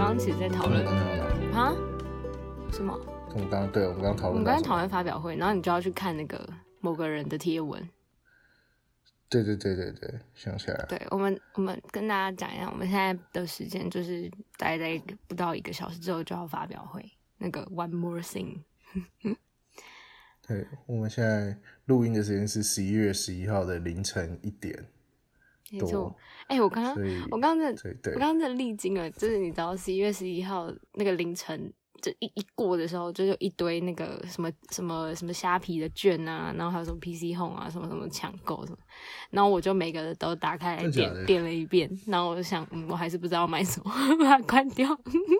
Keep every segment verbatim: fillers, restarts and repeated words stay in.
刚其实在讨论啊，什么？ 我们刚刚对，我们刚刚讨论， 我们刚刚讨论发表会，然后你就要去看那个某个人的贴文。 对对对对对，想起来了。 对，我们我们跟大家讲一下，我们现在的时间就是大概在不到一个小时之后就要发表会，那个 One More Thing。 对，我们现在录音的时间是十一月十一号的凌晨一点多。没错， 哎、欸，我刚刚我刚刚在我刚刚在历经了，就是你知道十一月十一号那个凌晨。就一一过的时候，就有一堆那个什么什么什么虾皮的券啊，然后还有什么 P C Home 啊，什么什么抢购什么，然后我就每个都打开来点点了一遍，然后我就想，嗯，我还是不知道买什么，把它关掉。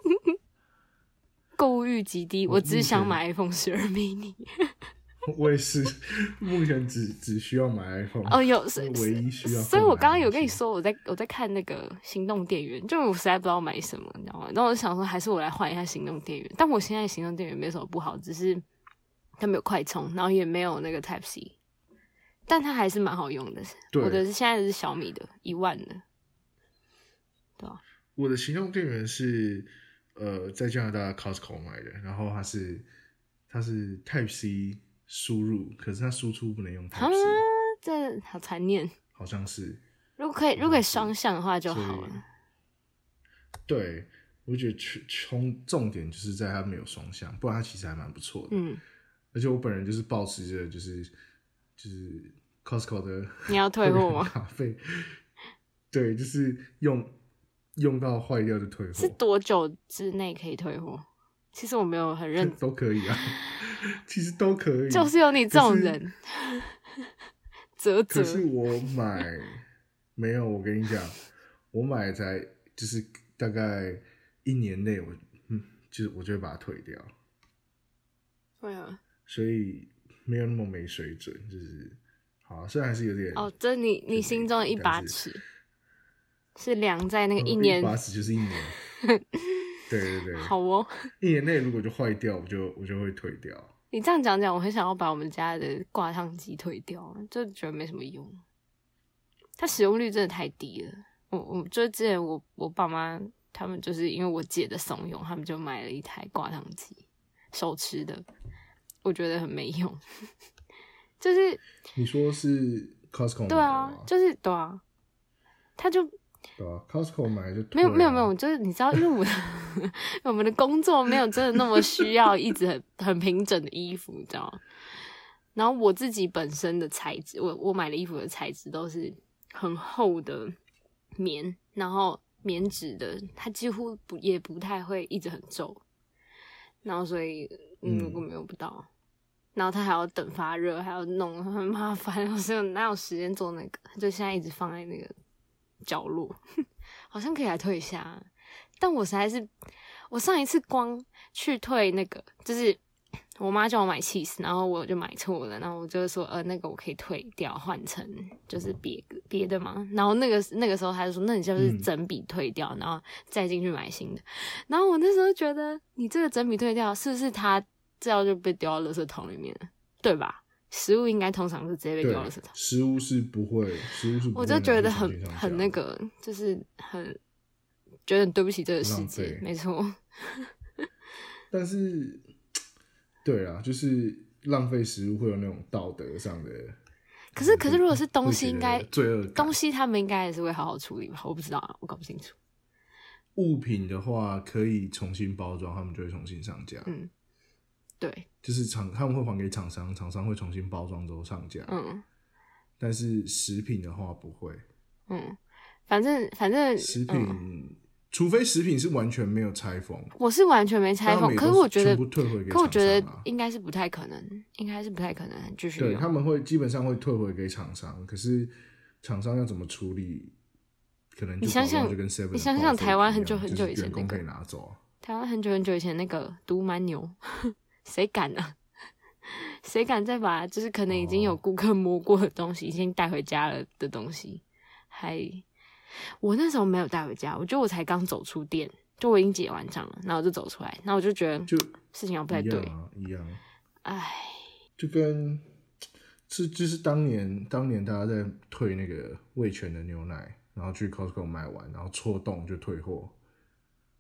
购物欲极低，我只想买 iPhone 十二 mini。 我也是，目前只只需要买 iPhone。 哦，有唯一需要。 所以我刚刚有跟你说，我在我在看那个行动电源，就我实在不知道买什么，你知道吗？然后我就想说，还是我来换一下行动电源。但我现在行动电源没什么不好，只是它没有快充，然后也没有那个 Type C， 但它还是蛮好用的。我的现在是小米的，一万的，对吧？ 我的行动电源是呃在加拿大 Costco 买的，然后它是它是 Type C。输入，可是它输出不能用 Type C， 啊，这好残念。好像是， 如果可以，如果可以双向的话就好了。 对，我觉得重重点就是在它没有双向，不然它其实还蛮不错的。嗯，而且我本人就是抱持着就是就是 Costco 的， 你要退货吗？ 卡费，对，就是用用到坏掉就退货。 是多久之内可以退货？其实我没有很认， 都可以啊，其实都可以， 就是有你这种人，啧啧。 可是我买没有，我跟你讲，我买才就是大概一年内，我嗯，就是我就会把它退掉。 对啊， 所以没有那么没水准，就是好，虽然还是有点哦，这你你心中的一把尺是量在那个一年， 一把尺就是一年。对对对， 好哦。 一年内如果就坏掉，我就我就会退掉。 你这样讲讲，我很想要把我们家的挂烫机退掉，就觉得没什么用。它使用率真的太低了。我我就是之前我我爸妈他们就是因为我姐的怂恿，他们就买了一台挂烫机，手持的，我觉得很没用。就是你说是 Costco 对啊，就是对啊，他就。 对啊 ，Costco 买就、啊、 没有没有没有，就是你知道，因为我的我们的工作没有真的那么需要一直很很平整的衣服，你知道吗？然后我自己本身的材质，我我买的衣服的材质都是很厚的棉，然后棉质的，它几乎不也不太会一直很皱，然后所以嗯，如果没有不到，嗯、然后它还要等发热，还要弄，很麻烦，所以哪有时间做那个？就现在一直放在那个角落，好像可以来退一下，但我实在是，我上一次光去退那个，就是我妈叫我买 cheese， 然后我就买错了，然后我就说呃那个我可以退掉，换成就是别别的嘛，然后那个那个时候他就说那你就是整笔退掉，嗯、然后再进去买新的，然后我那时候觉得你这个整笔退掉，是不是他这样就被丢到垃圾桶里面了，对吧？食物应该通常是直接被丢到垃圾桶， 食物是不会，食物是不会， 我就觉得很很那个，就是很觉得很对不起这个世界，没错。 但是，对啊，就是浪费食物会有那种道德上的。 可是，可是如果是东西，应该罪恶感， 东西他们应该还是会好好处理吧？我不知道啊，我搞不清楚。 物品的话可以重新包装，他们就会重新上架。 嗯。对， 就是厂他们会还给厂商，厂商会重新包装之后上架。嗯，但是食品的话不会。 嗯，反正反正食品， 嗯、 除非食品是完全没有拆封。 我是完全没拆封，可是我觉得， 全部退回给厂商啊、 可我觉得应该是不太可能，应该是不太可能继续。 对，他们会基本上会退回给厂商，可是厂商要怎么处理，可能就你想想， 就跟 seven 你想想台湾很久很久以前那个，可以拿走、啊。 台湾很久很久以前那个毒蛮牛。谁敢啊？谁敢再把就是可能已经有顾客摸过的东西，已经带回家了的东西，还我那时候没有带回家，我觉得我才刚走出店，就我已经结完账了，然后我就走出来，然后我就觉得就事情好像不太对， 一样啊，一样。 唉， 就跟是就是当年当年大家在退那个味全的牛奶，然后去 Costco 买完，然后戳洞就退货。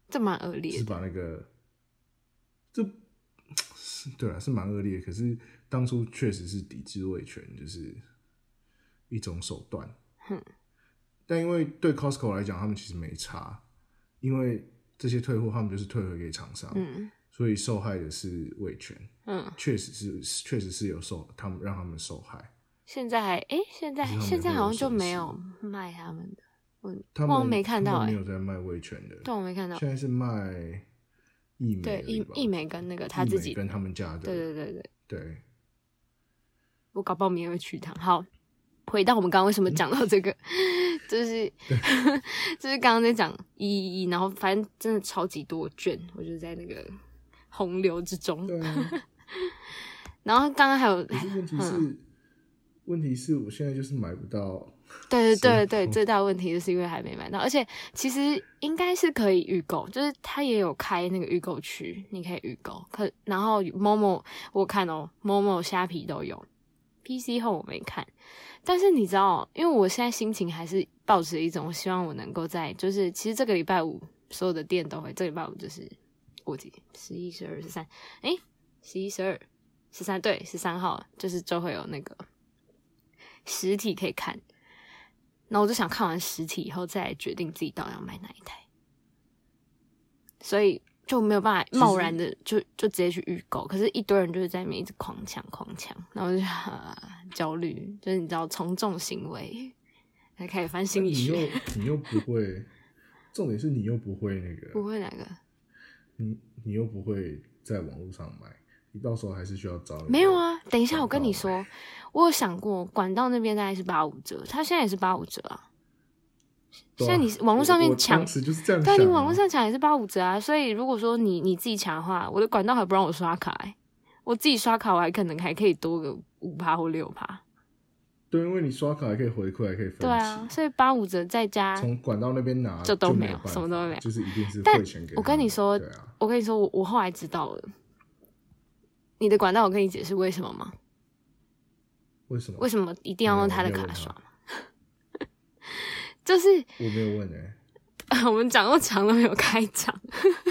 这蛮恶劣的， 是把那个这对啊是蛮恶劣的，可是当初确实是抵制味全，就是一种手段。 嗯， 但因为对 Costco 来讲，他们其实没差，因为这些退货他们就是退回给厂商， 嗯， 所以受害的是味全， 嗯， 确实是确实是有受他们让他们受害。 现在还哎、欸，现在现在好像就没有卖他们的，我他们没看到、欸， 他们没有在卖味全的， 对，我没看到， 现在是卖益美， 对益益美跟那个他自己跟他们家的， 对对对对对。 我搞不好明天会去一趟。好，回到我们刚刚为什么讲到这个，就是就是刚刚在讲一一一，然后反正真的超级多卷，我就在那个洪流之中。 对啊。 然后刚刚还有， 可是问题是，嗯、问题是我现在就是买不到。 对对对对，最大的问题就是因为还没买到，而且其实应该是可以预购，就是它也有开那个预购区，你可以预购。可然后 Momo 我看哦 ，Momo 虾皮都有 ，P C 后我没看。但是你知道，因为我现在心情还是抱持一种希望我能够在，就是其实这个礼拜五所有的店都会，这个礼拜五就是过几天，十一、十二、十三，诶，十一、十二、十三，对，十三号就是就会有那个实体可以看。然后我就想看完实体以后再来决定自己到底要买哪一台，所以就没有办法贸然的就就直接去预购。可是，一堆人就是在那边一直狂抢狂抢，然后我就、啊、焦虑，就是你知道从众行为，才开始翻心理学。 你又你又不会，重点是你又不会那个， 不会哪个？ 你你又不会在网络上买，你到时候还是需要找。 没有啊，等一下我跟你说。我有想过，管道那边大概是八五折，他现在也是八五折啊。现在你网络上面抢， 对， 你网络上抢也是八五折啊。所以如果说你你自己抢的话，我的管道还不让我刷卡、欸，我自己刷卡我还可能还可以多个五趴或六趴。 对，因为你刷卡还可以回馈，还可以分期。 对啊，所以八五折再加从管道那边拿就都没有， 什么都没有， 就是一定是汇钱给他们。 我跟你说， 啊、 我跟你说，我我后来知道了，你的管道我跟你解释为什么吗？ 为什么？ 为什么一定要用他的卡刷？就是我没有问哎、欸， 我们讲又长都没有开场，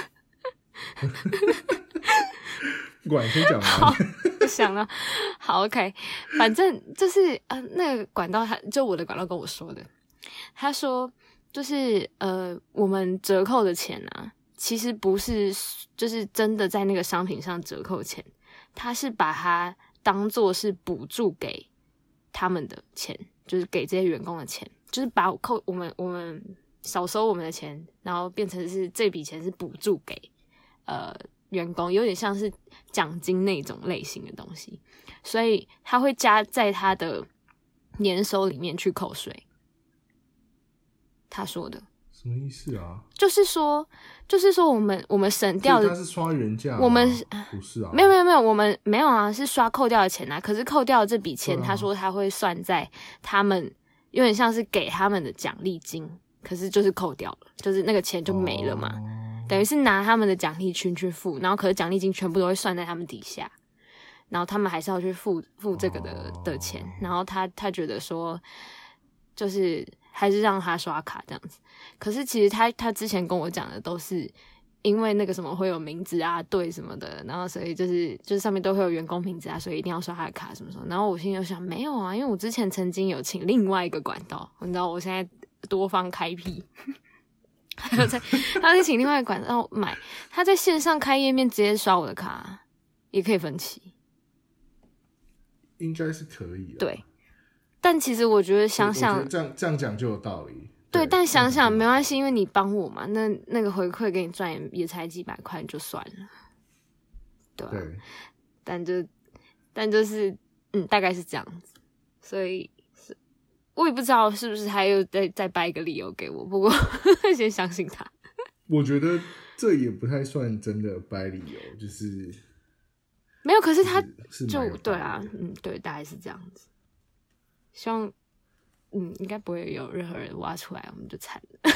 不管先讲完，不想了。好 ，OK， 反正就是呃，那个管道他就我的管道跟我说的，他说就是呃，我们折扣的钱啊，其实不是就是真的在那个商品上折扣钱，他是把它当作是补助给他们的钱，就是给这些员工的钱，就是把我扣我们我们少收我们的钱，然后变成是这笔钱是补助给呃员工，有点像是奖金那种类型的东西，所以他会加在他的年收里面去扣税。他说的什么意思啊？ 就是说，就是说我们我们省掉的， 他是刷原价， 我们不是啊？ 没有没有没有，我们没有啊，是刷扣掉的钱啊。可是扣掉的这笔钱， 啊、 他说他会算在他们有点像是给他们的奖励金，可是就是扣掉了，就是那个钱就没了嘛，哦、等于是拿他们的奖励金去付，然后可是奖励金全部都会算在他们底下，然后他们还是要去付付这个的、哦、的钱，然后他他觉得说，就是还是让他刷卡这样子。可是其实他他之前跟我讲的都是因为那个什么会有名字啊对什么的，然后所以就是就是上面都会有员工名字啊，所以一定要刷他的卡什么什么。然后我心里就想没有啊，因为我之前曾经有请另外一个管道，你知道我现在多方开辟，还有在他在请另外一个管道买，他在线上开页面直接刷我的卡，也可以分期， 应该是可以的。 对，但其实我觉得想想我觉得这样这样讲就有道理。 对，但想想没关系，因为你帮我嘛，那那个回馈给你赚也也才几百块，就算了，对吧、啊？ 对， 但就但就是嗯，大概是这样子，所以是我也不知道是不是他又再再掰一个理由给我，不过先相信他。 我觉得这也不太算真的掰理由，就是没有，可是他是就对啊，嗯，对，大概是这样子，希望。嗯，应该不会有任何人挖出来，我们就惨了。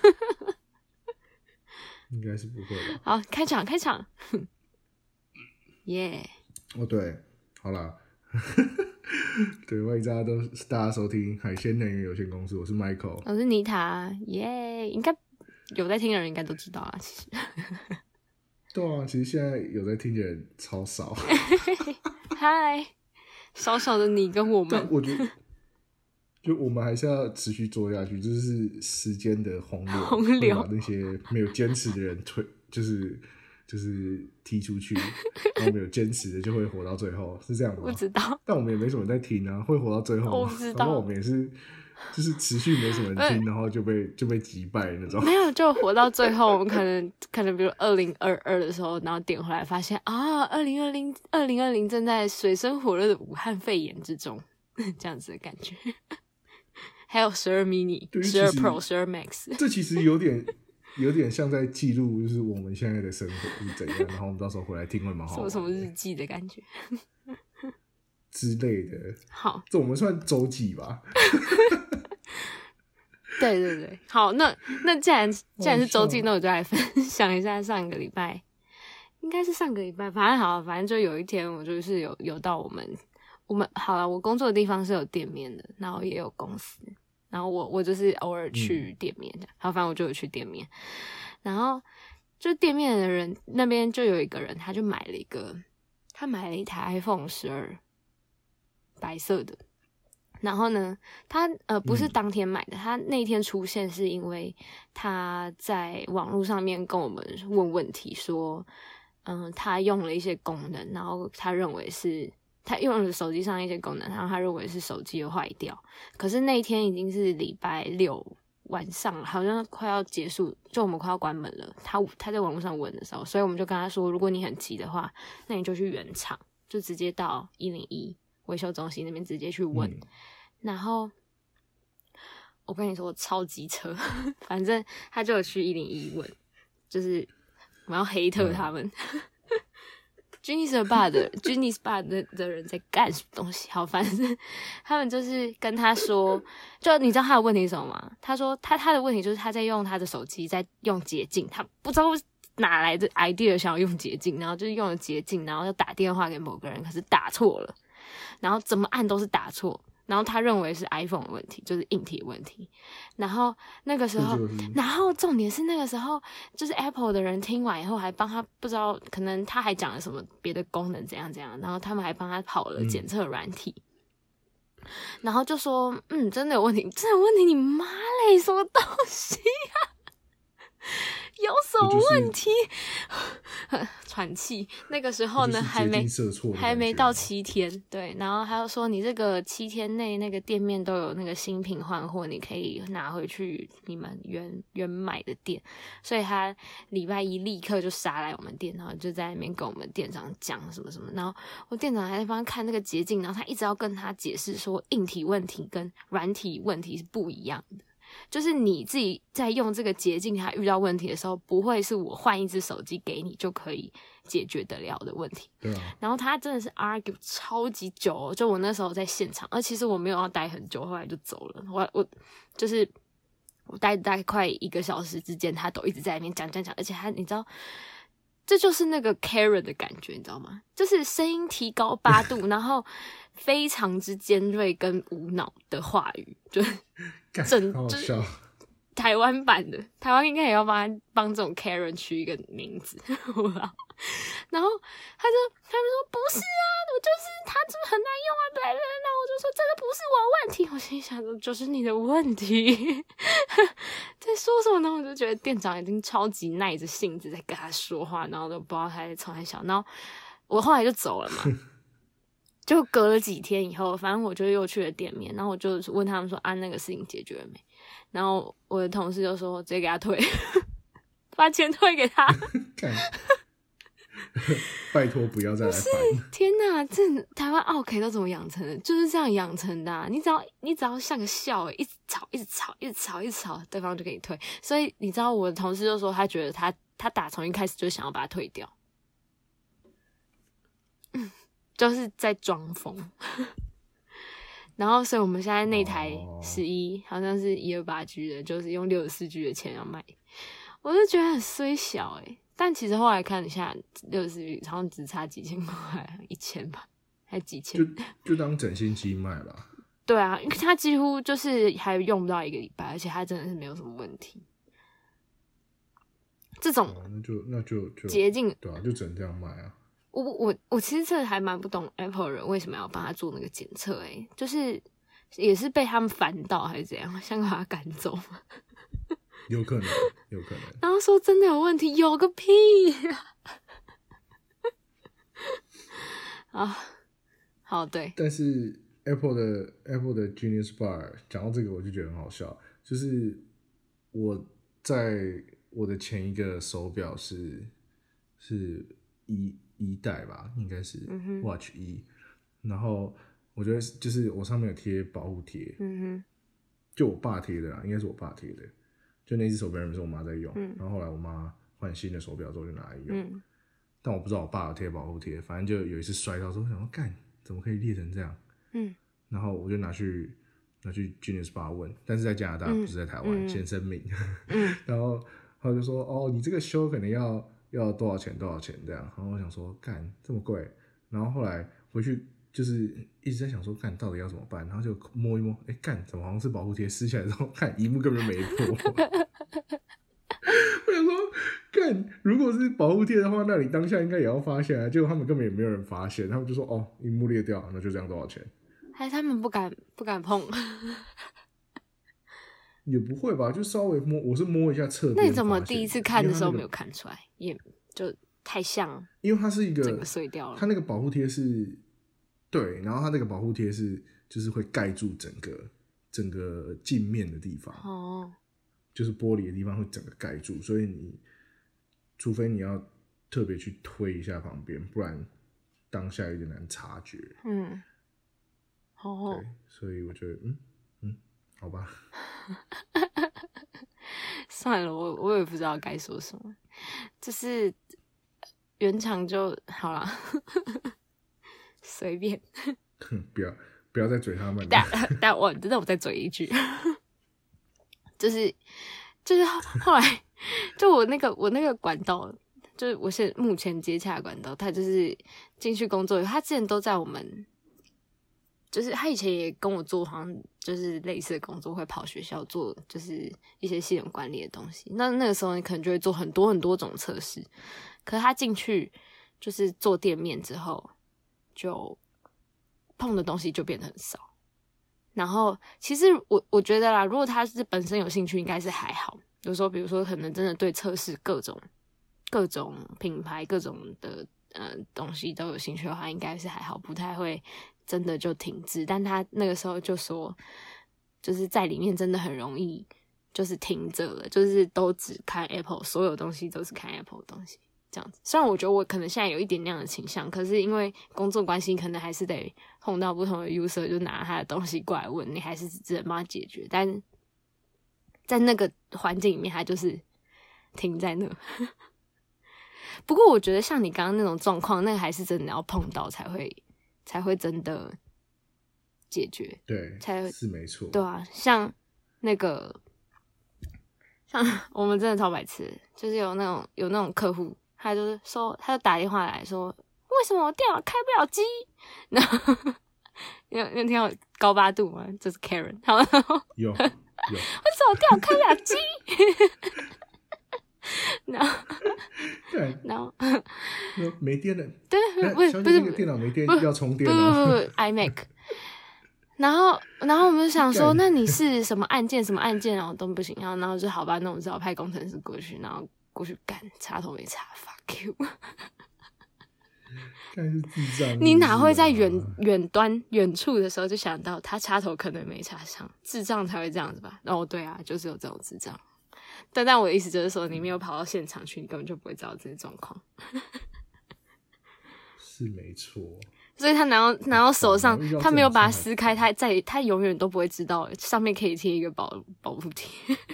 应该是不会吧。 好，开场，开场，耶！ Yeah 哦，对，好啦，对，欢迎大家都大家收听海鲜能源有限公司，我是 Michael， 我是妮塔，耶、yeah ！应该有在听的人应该都知道啊，其实。 对啊，其实现在有在听的人超少。 嗨，少少的你跟我们。 但我觉得，就我们还是要持续做下去，就是时间的洪流， 洪流会把那些没有坚持的人推，就是就是踢出去，然后没有坚持的就会活到最后，是这样吗？ 不知道。 但我们也没什么在听啊，会活到最后吗？ 我不知道。 我们也是。就是持续没什么人听，然后就被就被击败那种。 没有，就活到最后，我们可能可能比如二零二二的时候，然后点回来发现啊，二零二零二零二零正在水深火热的武汉肺炎之中，这样子的感觉。还有十二 mini、十二 Pro、十二 Max， 这其实有点有点像在记录，就是我们现在的生活是怎样，然后我们到时候回来听会蛮好玩的， 什么什么日记的感觉之类的。 好， 这我们算周记吧。 对对对，好，那那既然既然是周记，那我就来分享一下上个礼拜，应该是上个礼拜，反正好，反正就有一天我就是有有到我们我们好了，我工作的地方是有店面的，然后也有公司，然后我我就是偶尔去店面的，好、嗯，反正我就有去店面，然后就店面的人那边就有一个人，他就买了一个，他买了一台 iPhone 十二，白色的。然后呢，他呃不是当天买的，嗯、他那天出现是因为他在网络上面跟我们问问题，说，嗯、呃，他用了一些功能，然后他认为是他用了手机上一些功能，然后他认为是手机又坏掉。可是那一天已经是礼拜六晚上了，好像快要结束，就我们快要关门了。他他在网络上问的时候，所以我们就跟他说，如果你很急的话，那你就去原厂，就直接到一零一维修中心那边直接去问。嗯，然后我跟你说，我超机车，反正他就有去一零一问，就是我要黑特他们。Genius Bar 的 Genius Bar 的的人在干什么东西？好，反正他们就是跟他说，就你知道他的问题是什么吗？他说他他的问题就是他在用他的手机在用捷径，他不知道哪来的 idea 想要用捷径，然后就是用了捷径，然后就打电话给某个人，可是打错了，然后怎么按都是打错。然后他认为是 iPhone 的问题，就是硬体的问题。然后那个时候，然后重点是那个时候，就是 Apple 的人听完以后还帮他，不知道可能他还讲了什么别的功能怎样怎样，然后他们还帮他跑了检测软体。嗯，然后就说，嗯，真的有问题，真的有问题，你妈嘞，什么东西啊？有什么问题？喘气。那个时候呢，还没还没到七天，对。然后他就说，你这个七天内那个店面都有那个新品换货，你可以拿回去你们原原买的店。所以他礼拜一立刻就杀来我们店，然后就在那边跟我们店长讲什么什么。然后我店长还在帮他看那个捷径，然后他一直要跟他解释说，硬体问题跟软体问题是不一样的。就是你自己在用这个捷径，它遇到问题的时候，不会是我换一只手机给你就可以解决得了的问题。 对啊。 然后他真的是 argue 超级久哦，就我那时候在现场，而其实我没有要待很久，后来就走了。我我就是我待大概快一个小时之间，他都一直在那边讲讲讲，而且他你知道。这就是那个 Karen 的感觉，你知道吗？就是声音提高八度，然后非常之尖锐跟无脑的话语，就是整就是台湾版的，台湾应该也要帮他帮这种 Karen 取一个名字，然后他就他就说不是啊，我就是他就很难用啊，对对，那我就说这个不是我的问题，我心里想说就是你的问题，在说什么呢？我就觉得店长已经超级耐着性子在跟他说话，然后都不知道他在冲他笑，然后我后来就走了嘛。就隔了几天以后，反正我就又去了店面，然后我就问他们说啊，那个事情解决了没？然后我的同事就说直接给他退，把钱退给他。 拜托不要再来烦。 天哪，这台湾奥 K 都怎么养成的？就是这样养成的、啊。你只要你只要像个笑，一直吵，一直吵，一直吵，一直吵，对方就给你退。所以你知道我的同事就说，他觉得他他打从一开始就想要把他退掉。嗯。就是在装疯，然后所以我们现在那台十一、oh. 好像是一二八 G 的，就是用六十四 G 的钱要卖，我就觉得很衰小诶、欸、但其实后来看一下，六十四 G 好像只差几千块，一千吧，还几千， 就就当整新机卖吧。 对啊，因为它几乎就是还用不到一个礼拜，而且它真的是没有什么问题。 这种那就那就就捷径， 对啊，就只能这样卖啊。 我我我其实这还蛮不懂 Apple 人为什么要帮他做那个检测，哎，就是也是被他们烦到还是怎样，想把他赶走。 有可能，有可能。 然后说真的有问题，有个屁啊！好，对。 但是 Apple 的 Apple 的 Genius Bar 讲到这个，我就觉得很好笑。就是我在我的前一个手表是是一一代吧，应该是 Watch 一、嗯，然后我觉得就是我上面有贴保护贴，嗯哼，就我爸贴的啦，应该是我爸贴的。就那只手表原本是我妈在用、嗯，然后后来我妈换新的手表之后就拿来用、嗯，但我不知道我爸有贴保护贴，反正就有一次摔到之后，我想说干怎么可以裂成这样，嗯，然后我就拿去拿去 Genius Bar 问，但是在加拿大、嗯、不是在台湾、嗯，先声明，嗯，然后他就说哦你这个修可能要要多少钱多少钱这样，然后我想说干这么贵，然后后来回去。就是一直在想说，干到底要怎么办？然后就摸一摸，哎、欸，干怎么好像是保护贴？撕下来之后，看萤幕根本就没破。我想说，干如果是保护贴的话，那你当下应该也要发现啊。结果他们根本也没有人发现，他们就说哦，萤幕裂掉，那就这样多少钱？ 还是他们不敢不敢碰？ 也不会吧，就稍微摸，我是摸一下侧边。 那你怎么第一次看的时候没有看出来？也就太像， 因为它是一个整个碎掉了。 它那个保护贴是。对，然后它那个保护贴是就是会盖住整个整个镜面的地方，哦，就是玻璃的地方会整个盖住，所以你除非你要特别去推一下旁边，不然当下有点难察觉。嗯，哦，对，所以我觉得，嗯嗯，好吧， 算了，我我也不知道该说什么，就是原厂就好了。随便， 不要不要再嘴他们了。 但但我真的我再嘴一句，就是就是后来就我那个我那个管道，就是我现目前接洽的管道，他就是进去工作，他之前都在我们，就是他以前也跟我做好像就是类似的工作，会跑学校做就是一些系统管理的东西。那那个时候你可能就会做很多很多种测试，可是他进去就是做店面之后。就碰的东西就变得很少，然后其实我我觉得啦，如果他是本身有兴趣，应该是还好。有时候比如说可能真的对测试各种各种品牌、各种的呃东西都有兴趣的话，应该是还好，不太会真的就停滞。但他那个时候就说，就是在里面真的很容易就是停着了，就是都只看 Apple， 所有东西都是看 Apple 的东西。这样子，虽然我觉得我可能现在有一点那样的倾向，可是因为工作关系，可能还是得碰到不同的 user， 就拿他的东西过来问你，还是只能帮他解决。但在那个环境里面，他就是停在那。不过我觉得像你刚刚那种状况，那个还是真的要碰到才会才会真的解决。 对， 才是没错。 对啊，像那个像我们真的超白痴，就是有那种有那种客户。他就是说，他就打电话来说，为什么我电脑开不了机？然后你有你有听到高八度吗？这是 Karen， 然后有有，为什么我电脑开不了机？然后然后没电了， 对，不是不是那个电脑没电要充电了， 不不不不 ，iMac。然后，然后我们就想说，那你是什么按键什么按键，然后都不行，然后然后就好吧，那我只好派工程师过去，然后。过去干插头没插 ，fuck you！ 干是智障， 你哪会在远远端远处的时候就想到他插头可能没插上？智障才会这样子吧？哦，对啊，就是有这种智障。但但我的意思就是说，你没有跑到现场去，你根本就不会知道这些状况。 是没错。 所以他拿到拿到手上，他没有把它撕开，他在他永远都不会知道上面可以贴一个保保护贴。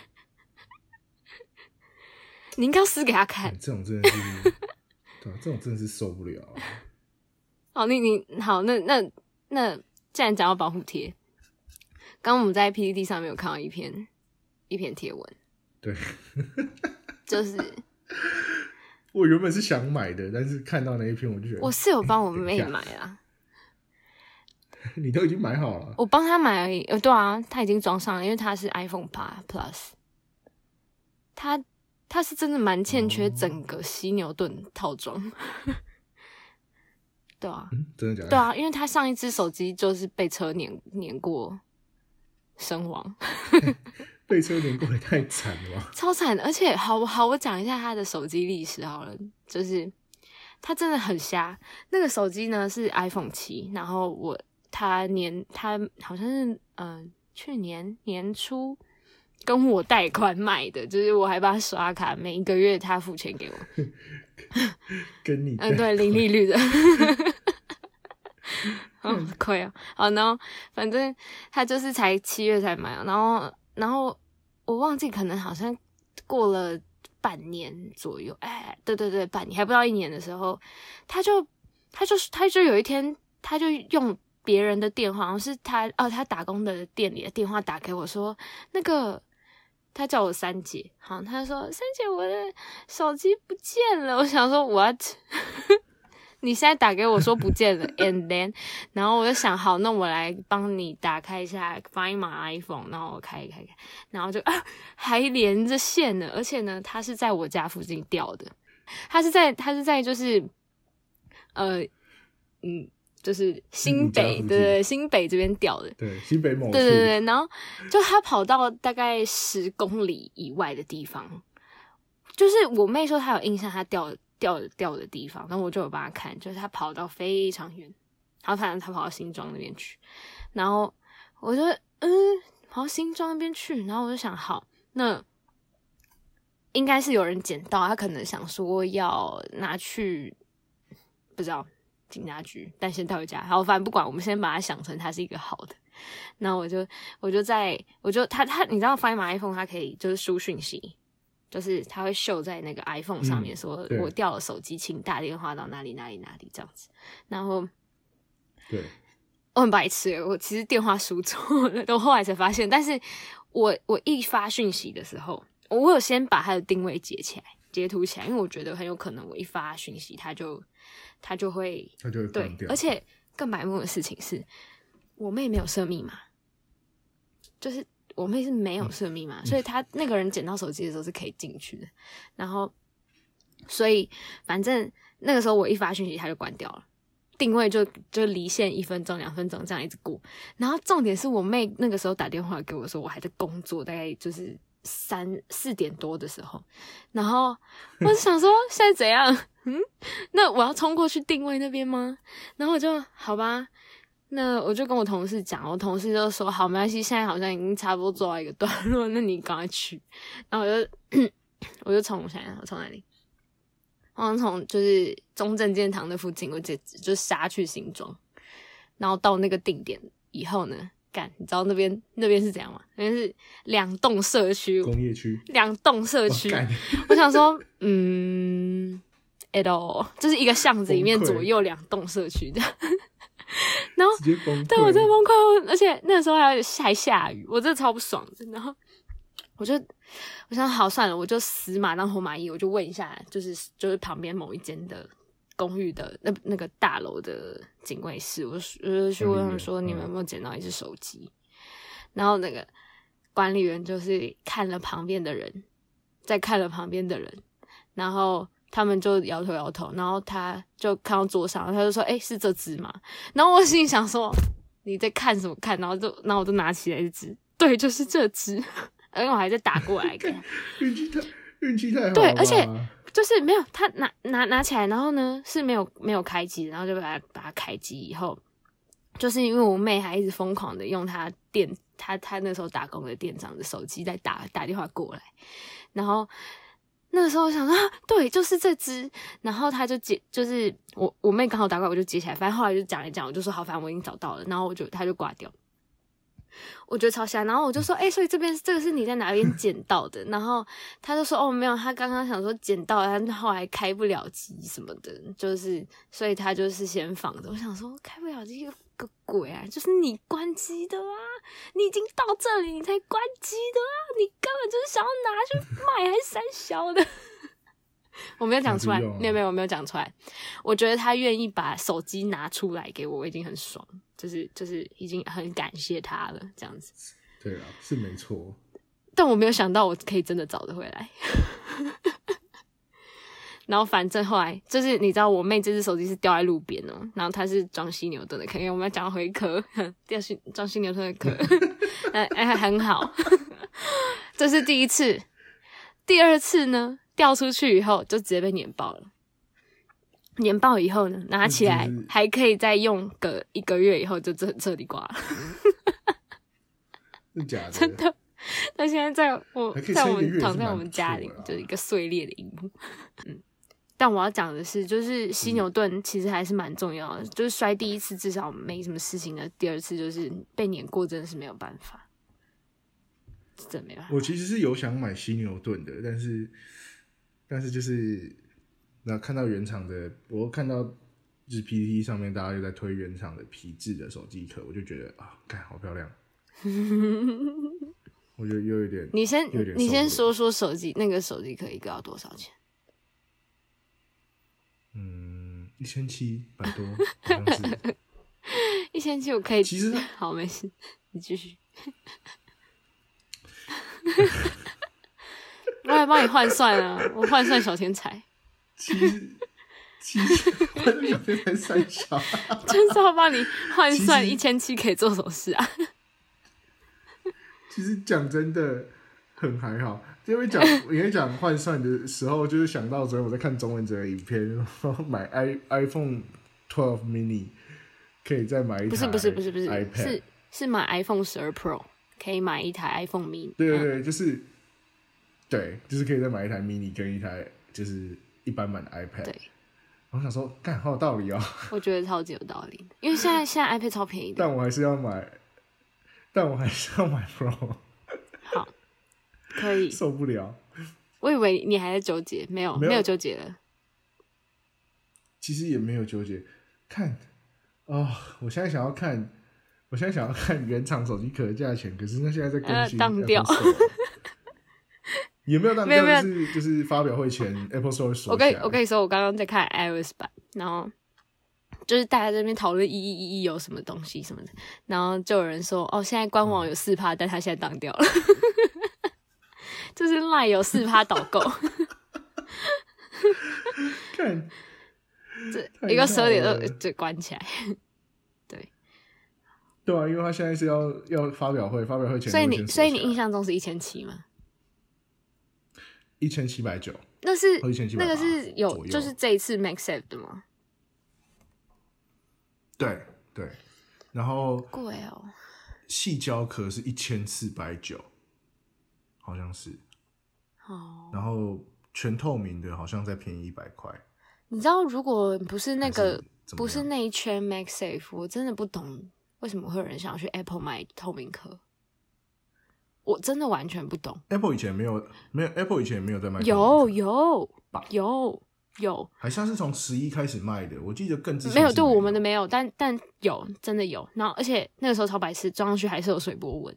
你应该要撕给他看， 这种真的是，对啊，这种真的是受不了、啊。 好，你你好，那那那，既然讲到保护贴，刚刚我们在 P T T 上面有看到一篇一篇贴文， 对， 就是我原本是想买的，但是看到那一篇我就觉得， 我是有帮我妹买啦。 你都已经买好了？ 我帮她买而已。呃，对啊，她已经装上了，因为她是 iPhone 八 Plus，她。 它是真的蛮欠缺整个犀牛盾套装。哦对啊、 嗯，真的假的？ 对啊，因为他上一只手机就是被车碾碾过身亡。 被车碾过也太惨了吧， 超惨的。而且好好，我讲一下他的手机历史好了，就是他真的很瞎。那个手机呢是 iPhone 七，然后我他年他好像是嗯、呃、去年年初跟我贷款买的，就是我还帮他刷卡，每一个月他付钱给我。 跟你嗯，对，零利率的。好亏啊！好，然后反正他就是才七月才买，然后然后我忘记，可能好像过了半年左右，哎，对对对，半年还不到一年的时候，他就他就他就有一天，他就用别人的电话，好像是他哦，他打工的店里的电话打给我说，那个他叫我三姐，好，他说三姐，我的手机不见了。我想说 what？ 你现在打给我说不见了，and then， 然后我就想，好，那我来帮你打开一下 Find My iPhone， 然后我开开开，然后就啊，还连着线呢，而且呢，它是在我家附近掉的，它是在它是在就是呃嗯，就是新北，对对，新北这边掉的， 对，新北某处， 对对对，然后就它跑到大概十公里以外的地方，就是我妹说她有印象，她掉。掉掉的地方，然后我就有帮他看，就是他跑到非常远，然后反正他跑到新庄那边去，然后我就嗯跑到新庄那边去，然后我就想，好，那应该是有人捡到，他可能想说要拿去不知道警察局，但先带回家，好，反正不管，我们先把它想成它是一个好的，然后我就我就在我就他他你知道 Find My iPhone 它可以就是输讯息。就是它会秀在那个 iPhone 上面，说我掉了手机，请打电话到哪里哪里哪里这样子。然后， 对， 我很白痴，我其实电话输错了，我后来才发现。但是我我一发讯息的时候，我有先把它的定位截起来，截图起来，因为我觉得很有可能我一发讯息，它就它就会它就会关掉。 对，而且更白目的事情是，我妹没有设密码，就是。我妹是没有设密码，嗯、所以她那个人捡到手机的时候是可以进去的。然后，所以反正那个时候我一发讯息，她就关掉了，定位就就离线一分钟、两分钟这样一直过。然后重点是我妹那个时候打电话给我说，我还在工作，大概就是三四点多的时候。然后我就想说现在怎样？嗯，那我要冲过去定位那边吗？然后我就好吧。那我就跟我同事讲，我同事就说好，没关系，现在好像已经差不多做到一个段落，那你赶快去。然后我就我就从我想想我从哪里，好像从就是中正纪念堂的附近，我就就杀去新庄，然后到那个定点以后呢，干，你知道那边那边是怎样吗？那边是两栋社区， 工业区， 两栋社区。我想说，嗯 ，at all， 就是一个巷子里面左右两栋社区的。然后，对我真的崩溃，而且那个时候还还下雨，我真的超不爽的。然后，我就我想好算了，我就死马当活马医，我就问一下，就是就是旁边某一间的公寓的那那个大楼的警卫室，我就去问他们说，你们有没有捡到一只手机？嗯、然后那个管理员就是看了旁边的人，再看了旁边的人，然后。他们就摇头摇头，然后他就看到桌上，他就说：“哎、欸，是这只吗？”然后我心里想说：“你在看什么看？”然后就，然后我就拿起来一只，对，就是这只，因为我还在打过来给他。 运气太运气太好了。 对，而且就是没有他拿拿拿起来，然后呢是没有没有开机，然后就把它把它开机以后，就是因为我妹还一直疯狂的用她店，她她那时候打工的店长的手机在打打电话过来，然后。那个时候我想说、啊，对，就是这只，然后他就接，就是我我妹刚好打过来，我就接起来，反正后来就讲一讲，我就说好，反正我已经找到了，然后我就他就挂掉，我觉得超瞎，然后我就说，哎、欸，所以这边这个是你在哪边捡到的？然后他就说，哦，没有，他刚刚想说捡到，但后来开不了机什么的，就是所以他就是先放着。我想说，开不了机个鬼啊！就是你关机的啊，你已经到这里，你才关机的啊，你根本就是想要拿去卖还是三小的。我没有讲出来，没有没有我没有讲出来。我觉得他愿意把手机拿出来给我，我已经很爽，就是就是已经很感谢他了，这样子。 对啊，是没错。 但我没有想到我可以真的找得回来。然后反正后来就是你知道我妹这只手机是掉在路边哦，然后它是装犀牛盾的壳，因为我们要讲回壳，掉犀装犀牛盾的壳，哎哎很好，这是第一次。第二次呢，掉出去以后就直接被碾爆了。碾爆以后呢，拿起来还可以再用个一个月以后就彻彻底挂了。 是假的？ 真的。它现在在我在我们躺在我们家里，就是一个碎裂的荧幕。嗯。但我要讲的是，就是犀牛盾其实还是蛮重要的。就是摔第一次至少没什么事情的，第二次就是被碾过，真的是没有办法，真的没办法。 我其实是有想买犀牛盾的，但是但是就是那看到原厂的，我看到就是 P T T 上面大家又在推原厂的皮质的手机壳，我就觉得啊，看好漂亮。我觉得又有点， 你先你先说说手机那个手机壳一个要多少钱？ 嗯，一千七百多，好像是。 一千七我可以， 其实好没事，你继续。我来帮你换算啊，我换算小天才。 其实其实换算小天才三小， 就是要帮你换算一千七可以做什么事啊？ 其实讲真的很还好。因为讲因为讲换算的时候，就是想到昨天我在看钟文哲的影片，然后买 i iPhone 十二 mini 可以再买一台 iPad， 不是不是不是不是是是买 iPhone 十二 Pro 可以买一台 iPhone mini。 对对对，嗯、就是对，就是可以再买一台 mini 跟一台就是一般版的 iPad。对，我想说，干好有道理哦。 我觉得超级有道理，因为现在现在 iPad 超便宜的， 但我还是要买，但我还是要买 Pro。 好。可以受不了， 我以为你还在纠结，没有，没有，没有纠结了。 其实也没有纠结，看哦，我现在想要看，我现在想要看原厂手机壳的价钱，可是那现在在更新 Apple Store，、呃、也没有当掉，就是就是发表会前 Apple Store 说。 我跟我跟你说，我刚刚在看 iOS 版，然后就是大家在这边讨论一一一一有什么东西什么的，然后就有人说，哦，现在官网有四趴，但他现在当掉了。就是 Line 有四趴导购， 看， 这一个十二点就就关起来，对， 对啊，因为他现在是要要发表会，发表会前， 所以你所以你印象中是一千七吗？ 一千七百九， 那是那个是有就是这一次 MagSafe 的吗？ 对对，然后贵哦， 细胶壳是一千四百九。好像是，哦，然后全透明的，好像再便宜一百块。 你知道，如果不是那个，不是那一圈 MagSafe， 我真的不懂为什么会有人想要去 Apple 买透明壳。我真的完全不懂。 Apple 以前没有，没有 Apple 以前也没有在卖透明壳。 有有有有， 好像是从十一开始卖的，我记得更之前没有，对我们的没有，但但有，真的有。然后而且那个时候超白痴，装上去还是有水波纹。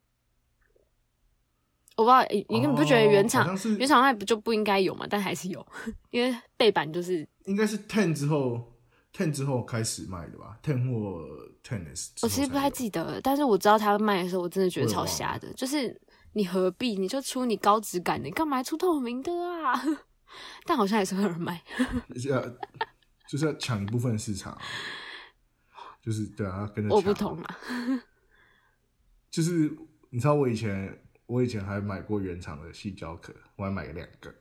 我不知道，你根本不觉得原厂、哦、原厂卖不就不应该有嘛？但还是有，因为背板就是应该是 ten 之后 ten 之后开始卖的吧 ？ten 或 ten S， 我其实不太记得了，但是我知道他卖的时候，我真的觉得超瞎的。就是你何必你就出你高质感的，你干嘛出透明的啊？但好像还是会有人买， 就是要就是要抢一部分市场，就是对啊，跟着抢。 我不同啊， 就是你知道我以前。我以前还买过原厂的细胶壳，我还买了两个，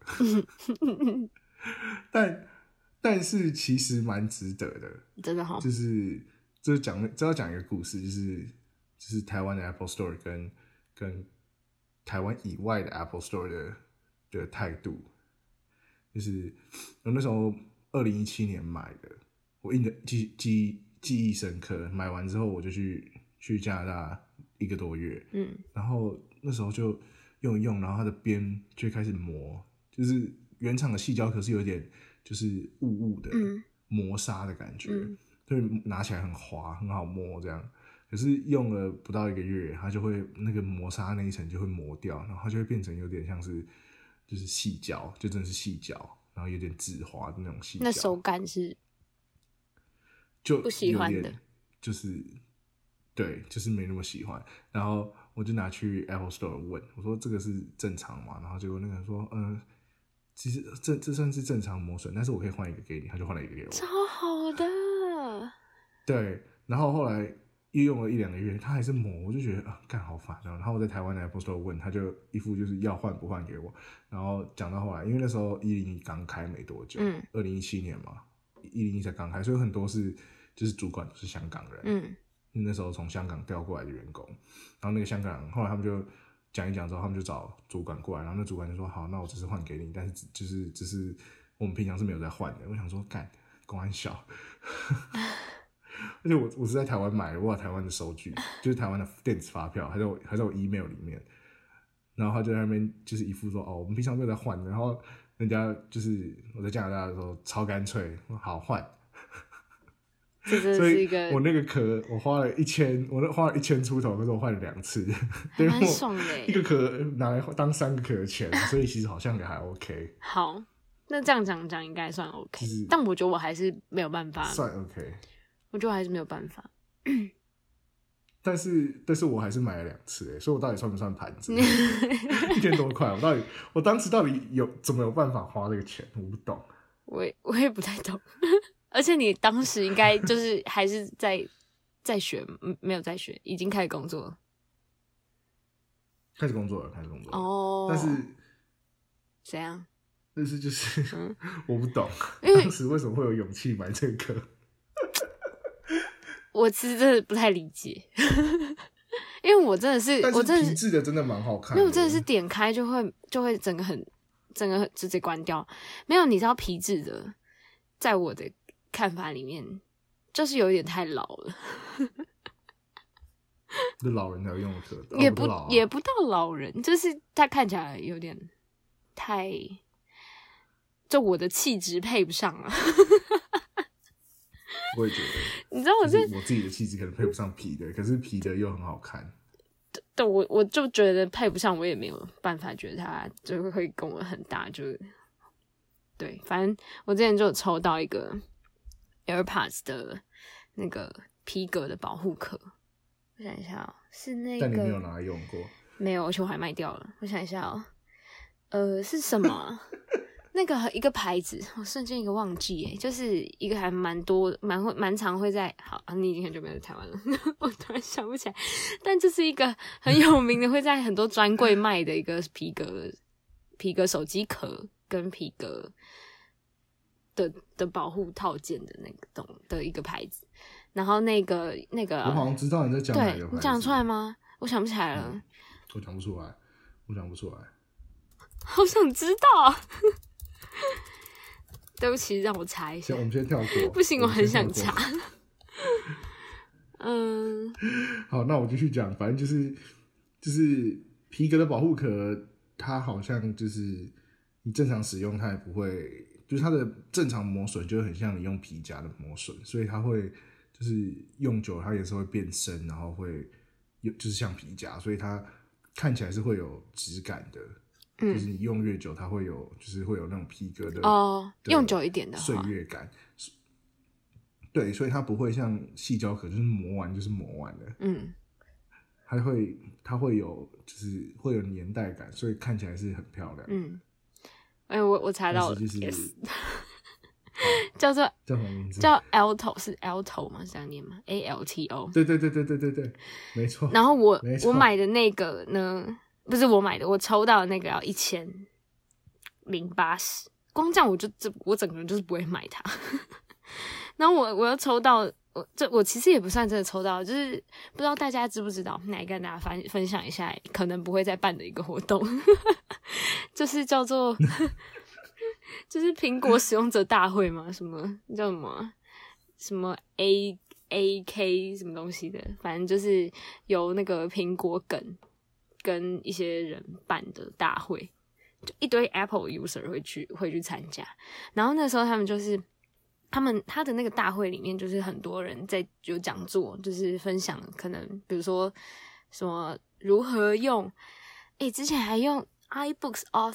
但但是其实蛮值得的， 真的好、哦， 就是就是讲这要讲一个故事，就是就是台湾的 Apple Store 跟跟台湾以外的 Apple Store 的的态度，就是我那时候二零一七年买的，我印的记记记忆深刻，买完之后我就去去加拿大一个多月，嗯，然后。那时候就用一用，然后它的边就开始磨，就是原厂的细胶壳是有点就是雾雾的、嗯、磨砂的感觉，嗯、所以拿起来很滑，很好摸这样。可是用了不到一个月，它就会那个磨砂那一层就会磨掉，然后它就会变成有点像是就是细胶，就真的是细胶，然后有点紫滑的那种细胶。 那手感是就不喜欢的， 就是对，就是没那么喜欢。然后我就拿去 Apple Store 问，我说这个是正常吗？然后结果那个人说，呃，其实这这算是正常磨损，但是我可以换一个给你，他就换了一个给我， 超好的。 对，然后后来又用了一两个月，他还是磨，我就觉得啊，干好烦。然后我在台湾的 Apple Store 问，他就一副就是要换不换给我。然后讲到后来，因为那时候一零一刚开没多久，嗯，二零一七年嘛，一零一才刚开，所以很多是就是主管都是香港人，嗯，那时候从香港调过来的员工。然后那个香港人后来他们就讲一讲之后，他们就找主管过来，然后那主管就说好，那我只是换给你，但是就是只是我们平常是没有在换的。我想说干，公安小。而且我我是在台湾买的，我有台湾的收据，就是台湾的电子发票，还在我还在我 email 里面。然后他就在那边就是一副说哦，我们平常没有在换的。然后人家就是我在加拿大的时候超干脆，好换。 这真的是一个， 所以我那个壳我花了一千，我那花了一千出头，可是我换了两次， 还蛮爽的。 一个壳拿来当三个壳的钱，所以其实好像也还 OK。 好，那这样讲讲应该算 OK，、就是、但我觉得我还是没有办法。 算 OK。 我觉得我还是没有办法， 但是但是我还是买了两次哎，所以我到底算不算盘子？一千多块，我到底我当时到底有怎么有办法花这个钱？我不懂， 我也我也不太懂。而且你当时应该就是还是在在学，没有在学，已经开始工作了， 开始工作了，开始工作了。 哦， 但是怎样？ 但是就是、嗯、我不懂， 因为当时为什么会有勇气买这个？ 我其实真的不太理解，因为我真的是，我真的是皮质的，真的蛮好看的。 因为我真的是点开就会就会整个很整个直接关掉。没有，你知道皮质的，在我的看法里面，就是有一点太老了。 是老人才用的壳， 也不、 哦、不、啊、 也不到老人，就是它看起来有点太，就我的气质配不上了。 我也觉得， 你知道我这我自己的气质可能配不上皮的，可是皮的又很好看。 对，我我就觉得配不上，我也没有办法觉得它就会跟我很大，就对，反正我之前就有抽到一个 AirPods 的那个皮革的保护壳，我想一下哦，是那个， 但你没有拿来用过？ 没有，而且我还卖掉了。我想一下哦，呃，是什么、啊？那个一个牌子，我瞬间一个忘记耶，就是一个还蛮多、蛮会、蛮常会在好啊，你已经很久没有在台湾了，我突然想不起来，但这是一个很有名的，会在很多专柜卖的一个皮革、皮革手机壳跟皮革的的保护套件的那个东的一个牌子，然后那个那个， 我好像知道你在讲哪个牌子， 对，你讲出来吗？我想不起来了，嗯、 我讲不出来，我讲不出来， 好想知道。对不起，让我查一下。 我们先跳过。 不行，我很想查。嗯， 好，那我继续讲。反正就是就是皮革的保护壳，它好像就是你正常使用，它也不会，就是它的正常磨损就很像你用皮夹的磨损，所以它会就是用久了，它颜色会变深，然后会就是像皮夹，所以它看起来是会有质感的。嗯、就是你用越久，它会有，就是会有那种皮革的哦，用久一点的岁月感。对，所以它不会像矽胶壳，就是磨完就是磨完了。嗯，它会它会有，就是会有年代感，所以看起来是很漂亮。嗯， 哎、欸，我我查到了， 就是 yes 叫做叫什么名字？ 叫 Alto， 是 Alto 吗？是这样念吗 ？A L T O。 对对对对对对对，没错。 然后我我买的那个呢？不是我买的，我抽到的那个要一千零八十，光这样我就这我整个人就是不会买它。然后我我又抽到，我这我其实也不算真的抽到，就是不知道大家知不知道，来跟大家分分享一下，可能不会再办的一个活动，就是叫做就是苹果使用者大会嘛，什么叫什么什么 A A K 什么东西的，反正就是由那个苹果梗。跟一些人办的大会，就一堆 Apple user 会去会去参加，然后那时候他们就是他们他的那个大会里面，就是很多人在有讲座，就是分享可能比如说什么如何用，诶之前还用 iBooks Author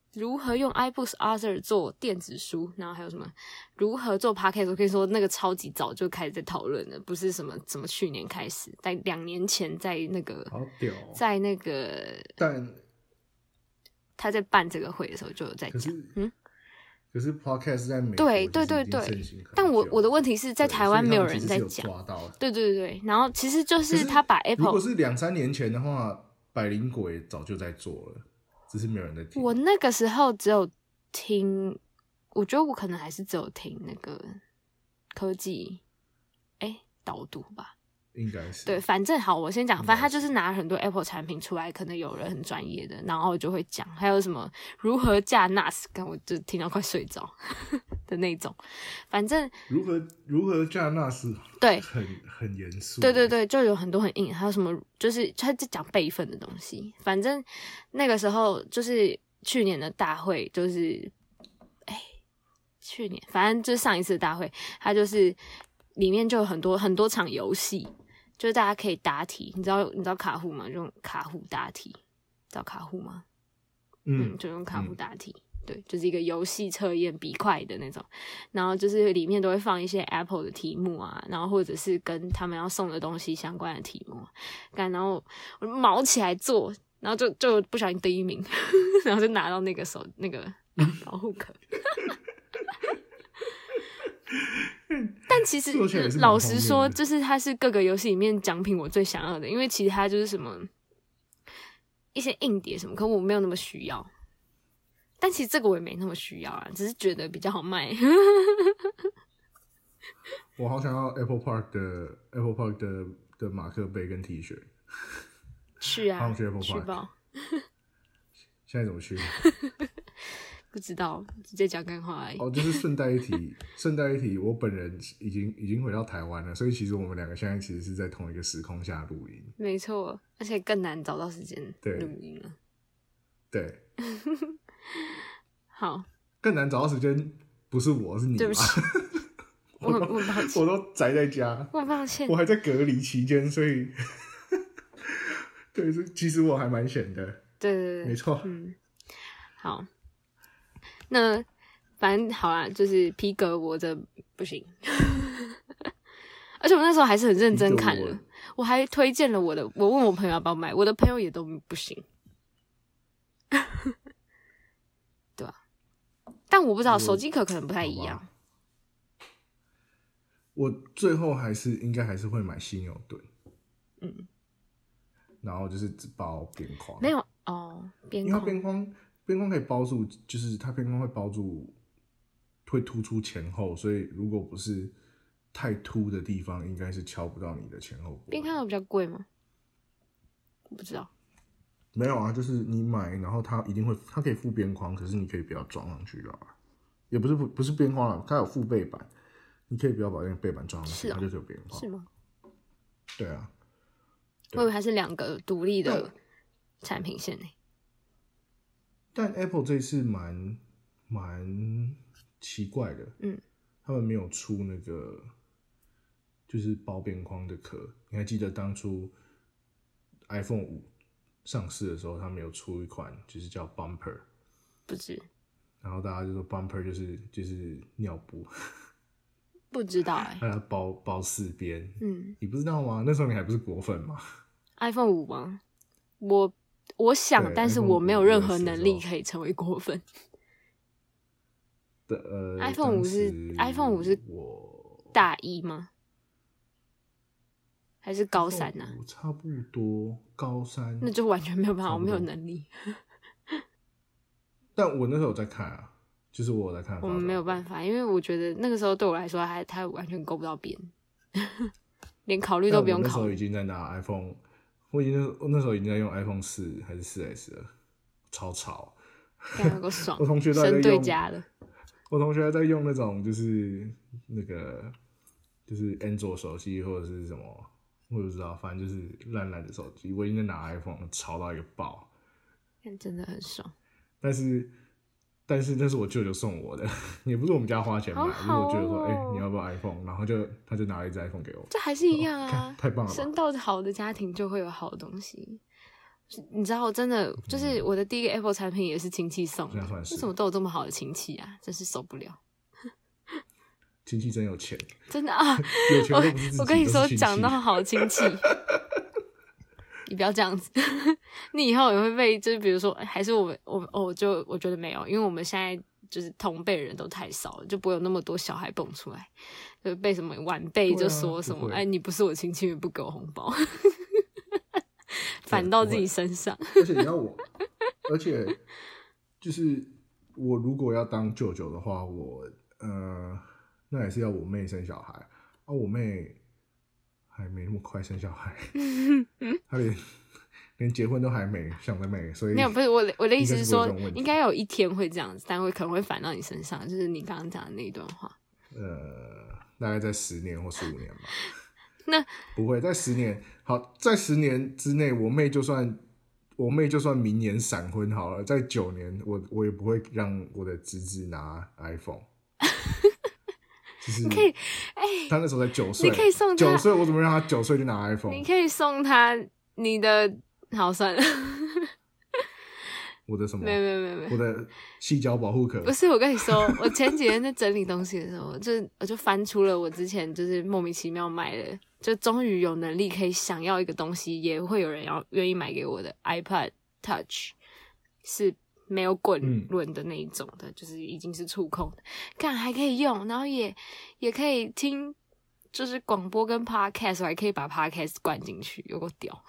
如何用 iBooks Author 做电子书，然后还有什么如何做 Podcast， 我可以说那个超级早就开始在讨论了，不是什么什么去年开始，在两年前在那个好屌、哦， 在那个但他在办这个会的时候就有在讲，嗯。 可是 podcast 在美国对对对对，但我我的问题是在台湾没有人在讲，对对对，然后其实就是他把 Apple， 如果是两三年前的话，百灵果也早就在做了，只是没有人在听。 我那个时候只有听，我觉得我可能还是只有听那个科技，哎，导读吧。 应该是对，反正好，我先讲，反正他就是拿很多 Apple 产品出来，可能有人很专业的，然后就会讲，还有什么如何架 N A S， 刚我就听到快睡着的那种，反正如何如何架 N A S， 对， 很很严肃， 对对对，就有很多很硬，还有什么就是他在讲备份的东西，反正那个时候就是去年的大会，就是哎，去年反正就是上一次的大会，他就是里面就有很多很多场游戏。就是大家可以答题，你知道你知道卡户吗？就用卡户答题，知道卡户吗？嗯, 嗯，就用卡户答题、嗯，对，就是一个游戏测验比快的那种。然后就是里面都会放一些 Apple 的题目啊，然后或者是跟他们要送的东西相关的题目。干，然后我毛起来做，然后就就不小心第一名，然后就拿到那个手那个保护壳。但其实老实说，就是它是各个游戏里面奖品我最想要的，因为其实它就是什么一些硬碟什么，可我没有那么需要。但其实这个我也没那么需要啊，只是觉得比较好卖。 我好想要 Apple Park 的 Apple Park 的的马克杯跟 T 恤。 去啊， 去 Apple Park。 去报。 现在怎么去？ 不知道，直接讲干话而已。 哦，就是顺带一提，顺带一提，我本人已经已经回到台湾了，所以其实我们两个现在其实是在同一个时空下录音。 没错，而且更难找到时间录音了。 对， 好， 更难找到时间，不是我是你吧？ 对不起，我很我抱歉， 我都宅在家， 我抱歉， 我还在隔离期间，所以对，其实我还蛮闲的。 对对对， 没错。 嗯，好。那反正好啦，就是皮革我的不行，而且我那时候还是很认真看了，我还推荐了我的，我问我朋友要不要买，我的朋友也都不行，对吧、啊？但我不知道手机壳可能不太一样。 我最后还是应该还是会买犀牛盾， 嗯， 然后就是只包边框， 没有哦，边框，因为边框。边框可以包住，就是它边框会包住，会突出前后，所以如果不是太凸的地方，应该是敲不到你的前后部。 边框有比较贵吗？我不知道。 没有啊，就是你买，然后它一定会，它可以附边框，可是你可以不要装上去就好了。也不是不是边框了，它有附背板，你可以不要把那个背板装上去，它就只有边框。 是吗？ 对啊。 我以为它是两个独立的产品线呢。 但 Apple 这次蛮蛮奇怪的， 嗯， 他们没有出那个就是包边框的壳。你还记得当初 iPhone 五上市的时候，他们有出一款就是叫 Bumper， 不知。 然后大家就说 Bumper 就是就是尿布， 不知道哎、 欸，它包包四边， 嗯， 你不知道吗？那时候你还不是果粉吗 ？iPhone 五吗？我。我想，但是我没有任何能力可以成为果粉。 的呃 ，iPhone 五是 iPhone 五是大一吗？还是高三啊？ 差不多高三， 那就完全没有办法，我没有能力。 但我那时候有在看啊，就是我有在看。 我们没有办法，因为我觉得那个时候对我来说还，他完全勾不到边，连考虑都不用考虑。 那时候已经在拿 iPhone。我已经那时候已经在用 iPhone 四还是 四 S 了，超潮， 有够爽！ 我同学都在用， 对家了。 我同学还在用那种就是那个就是 Android 手机或者是什么，我不知道，反正就是烂烂的手机。我已经在拿 iPhone， 潮到一个爆， 真的很爽。 但是但是那是我舅舅送我的，也不是我们家花钱买，就是我舅舅说，哎、欸，你要不要 iPhone？ 然后就他就拿了一只 iPhone 给我。 这还是一样啊， 太棒了吧！ 生到好的家庭就会有好的东西。 你知道，真的就是我的第一个 Apple 产品也是亲戚送的，为什么都有这么好的亲戚啊？真是受不了。 亲戚真有钱， 真的啊！ 有钱都不是自己， 我跟你说，讲到好亲戚，你不要这样子，你以后也会被，就是比如说，还是我我我就我觉得没有，因为我们现在就是同辈人都太少了，就不会有那么多小孩蹦出来，就被什么晚辈就说什么，啊、哎，你不是我亲戚，你不给我红包，反到自己身上。 而且你要我，而且就是我如果要当舅舅的话，我呃。那也是要我妹生小孩啊，我妹还没那么快生小孩，她连连结婚都还没，想得美，所以没有不是我我的意思是说， 应应该有一天会这样子，但会可能会反到你身上，就是你刚刚讲的那一段话。 呃，大概在十年或十五年吧。 那不会在十年，好，在十年之内，我妹就算我妹就算明年闪婚好了，在九年，我我也不会让我的侄子拿 iPhone。 你可以，哎、 欸，他那时候才九岁， 你可以送他九岁，我怎么让他九岁就拿 iPhone？ 你可以送他你的，好算了， 我的什么？ 没有没有没有没有， 我的矽胶保护壳。 不是，我跟你说，我前几天在整理东西的时候，就我就翻出了我之前就是莫名其妙买的，就终于有能力可以想要一个东西，也会有人要愿意买给我的 iPod Touch， 是。没有滚轮的那一种的、嗯、就是已经是触控的，看还可以用，然后也也可以听，就是广播跟 podcast， 我还可以把 podcast 灌进去，有够屌。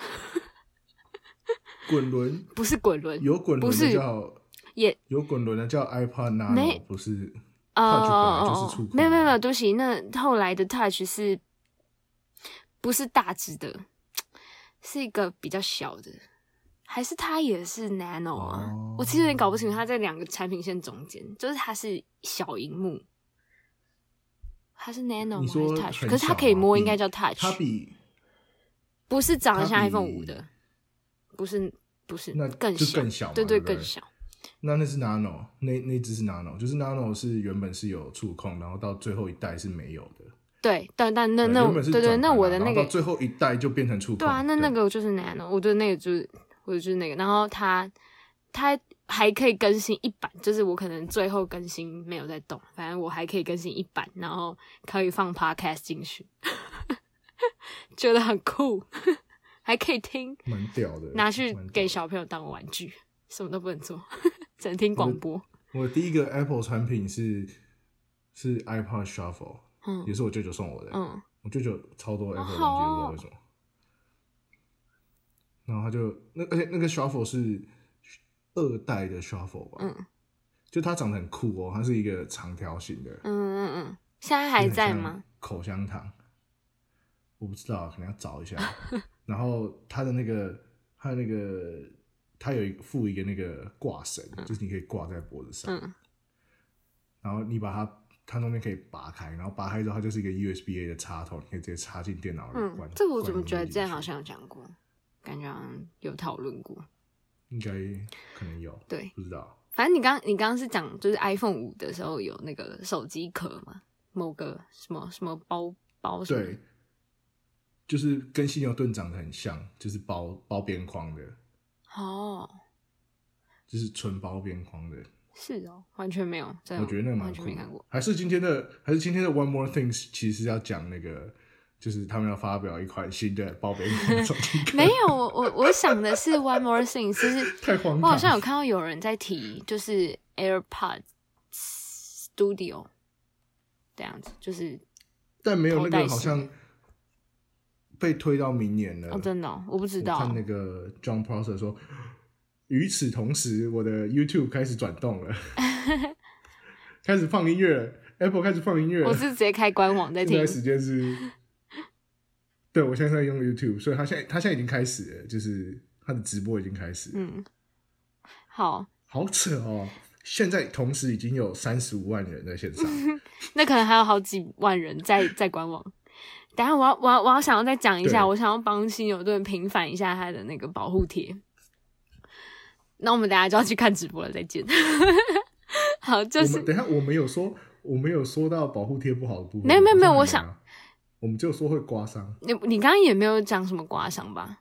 滚轮不是滚轮， 有滚轮的叫也有滚轮的叫 iPod Nano， 没不是 Touch 本来就是触控、呃。 没有没有没有，对不起，那后来的 Touch 是不是大只的？是一个比较小的。还是它也是 Nano 啊、哦？我其实有点搞不清楚，它在两个产品线中间，就是它是小萤幕，它是 Nano 吗？还是 Touch？ 可是它可以摸，应该叫 Touch。 它比不是长得像 iPhone 五的，不是不是， 那更小， 更小， 对对， 更小。 那那是 Nano， 那那只是 Nano， 就是 Nano 是原本是有触控，然后到最后一代是没有的。 对，但但那那对对，那我的那个到最后一代就变成触控。 对啊，那那个就是 Nano， 我觉得那个就是。我就是那个，然后它它还可以更新一版，就是我可能最后更新没有在动，反正我还可以更新一版，然后可以放 podcast 进去，觉得很酷，还可以听， 蛮屌的， 拿去给小朋友当玩具，什么都不能做，只能听广播。 我, 我第一个 Apple 产品是是 iPod Shuffle， 嗯， 也是我舅舅送我的， 嗯， 我舅舅超多 Apple 东西， 哦、 不知道为什么。然后他就那，而且那个 Shuffle 是二代的 Shuffle 吧？ 嗯， 就它长得很酷哦，它是一个长条形的。 嗯嗯嗯，现在还在吗？ 口香糖，我不知道，可能要找一下。然后它的那个，它的那个，它有一个附一个那个挂绳、嗯，就是你可以挂在脖子上。嗯。然后你把它，它那边可以拔开，然后拔开之后，它就是一个 U S B A 的插头，你可以直接插进电脑里。嗯， 这个我怎么觉得之前好像有讲过？感觉好像有讨论过， 应该可能有， 对， 不知道。 反正你刚你刚刚是讲就是 iPhone 五的时候有那个手机壳嘛，某个什么什么包包什么， 对，就是跟犀牛盾长得很像，就是包包边框的， 哦， 就是纯包边框的， 是哦，完全没有， 我觉得那个蛮酷的， 完全没看过。 还是今天的，还是今天的 One More Things， 其实是要讲那个。就是他们要发表一款新的包边框手机壳。 没有，我我我想的是 One More Thing， 就是太荒唐。 我好像有看到有人在提，就是 AirPods Studio 这样子，就是， 但没有那个好像被推到明年了。 哦，真的、哦，我不知道。 我看那个 John Prosser 说，与此同时，我的 YouTube 开始转动了，开始放音乐了 ，Apple 开始放音乐了。 我是直接开官网在听。 现在时间是。对，我现在在用 YouTube， 所以他现在他现在已经开始了，就是他的直播已经开始了。 嗯，好， 好扯哦！现在同时已经有三十五万人在线上， 那可能还有好几万人在在官网。等一下我要我要我要想要再讲一下，我想要帮犀牛盾平反一下他的那个保护贴。那我们等一下就要去看直播了，再见。好，就是等一下我们有说我们有说到保护贴不好的部分， 没有没有没有，我想。 我们就说会刮伤， 你你刚刚也没有讲什么刮伤吧？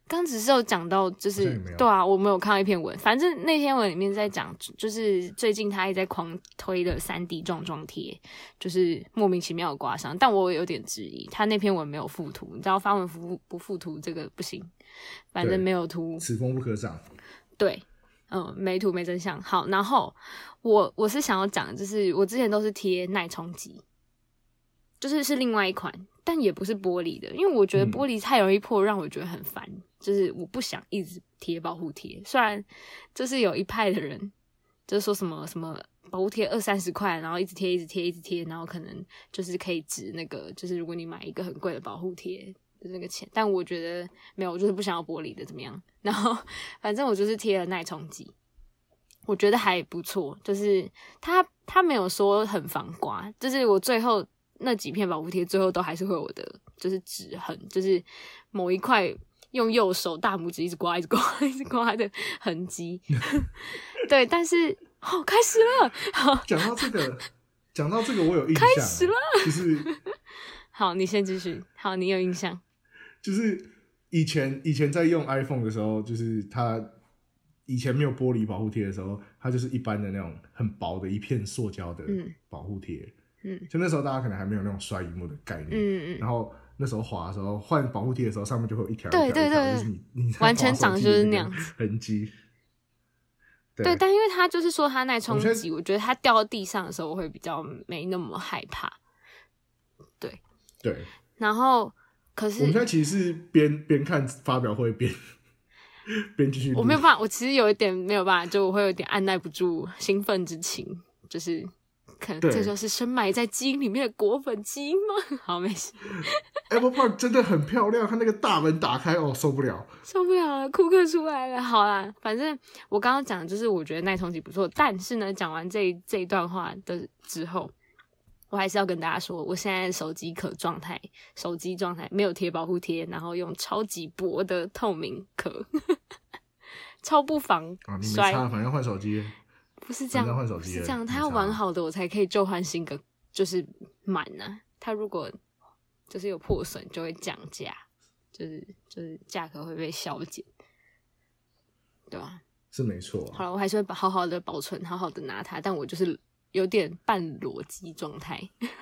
刚只是有讲到，就是对啊，我没有看到一篇文，反正那篇文里面在讲，就是最近他也在狂推的三 D 撞撞贴，就是莫名其妙的刮伤，但我有点质疑，他那篇文没有附图，你知道发文不不附图这个不行，反正没有图， 此风不可长。 对，嗯，没图没真相。好，然后我我是想要讲，就是我之前都是贴耐冲击，就是是另外一款。但也不是玻璃的，因为我觉得玻璃太容易破，让我觉得很烦。嗯、就是我不想一直贴保护贴，虽然就是有一派的人就是说什么什么保护贴二三十块，然后一直贴一直贴一直贴，然后可能就是可以值那个，就是如果你买一个很贵的保护贴的那个钱。但我觉得没有，我就是不想要玻璃的，怎么样？然后反正我就是贴了耐冲击，我觉得还不错，就是它它没有说很防刮，就是我最后。那几片保护贴最后都还是会有我的就是指痕，就是某一块用右手大拇指一直刮一直刮一直刮的痕迹。对，但是哦开始了， 讲到这个讲到这个我有印象， 开始了， 就是好你先继续，好你有印象， 就是以前以前在用 iPhone 的时候，就是它以前没有玻璃保护贴的时候，它就是一般的那种很薄的一片塑胶的保护贴。嗯嗯，就那时候大家可能还没有那种摔萤幕的概念，嗯嗯，然后那时候滑的时候换保护贴的时候，上面就会有一条一条一条，就是你你完全长得就是那样痕迹。 对，对，但因为它就是说它耐冲击，我觉得它掉到地上的时候我会比较没那么害怕。对对， 然后可是我们现在其实是边边看发表会边边继续， 我没有办法，我其实有一点没有办法，就我会有点按耐不住兴奋之情，就是。可能这就是深埋在基因里面的果粉基因吗？好，没事。 Apple Park 真的很漂亮，它那个大门打开，哦，受不了， 受不了了，库克出来了。好啦，反正我刚刚讲的就是我觉得耐冲击不错，但是呢，讲完这这一段话的之后，我还是要跟大家说，我现在手机壳状态，手机状态没有贴保护贴，然后用超级薄的透明壳，超不防啊！你没差，反正换手机。 不是这样，不是这样，他要完好的我才可以旧换新的，就是满啊。他如果就是有破损，就会降价，就是就是价格会被削减，对吧？ 是没错、啊。 好了，我还是会好好的保存，好好的拿它，但我就是有点半裸机状态。